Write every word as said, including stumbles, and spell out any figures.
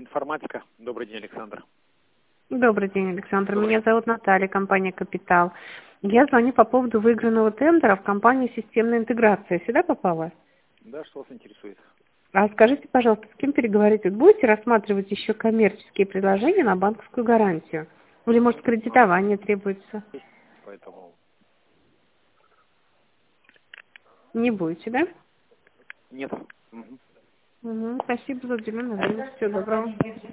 Информатика. Добрый день, Александр. Добрый день, Александр. Добрый. Меня зовут Наталья, компания «Капитал». Я звоню по поводу выигранного тендера в компанию «Системная интеграция». Сюда попала? Да, что вас интересует? А скажите, пожалуйста, с кем переговорить? Вы будете рассматривать еще коммерческие предложения на банковскую гарантию? Или, может, кредитование требуется? Поэтому Не будете, да? нет. Мгм. Угу, спасибо за уделенное время. Всего доброго.